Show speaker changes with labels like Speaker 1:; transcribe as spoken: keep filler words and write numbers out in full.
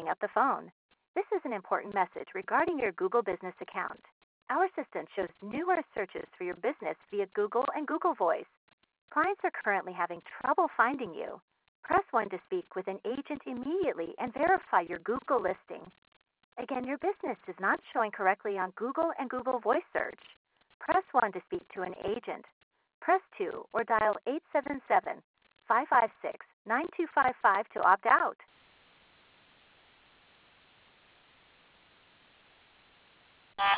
Speaker 1: picking up the phone. This is an important message regarding your Google Business account. Our assistant shows numerous searches for your business via Google and Google Voice. Clients are currently having trouble finding you. Press one to speak with an agent immediately and verify your Google listing. Again, your business is not showing correctly on Google and Google Voice search. Press one to speak to an agent. Press two or dial eight seven seven, five five six, nine two five five to opt out.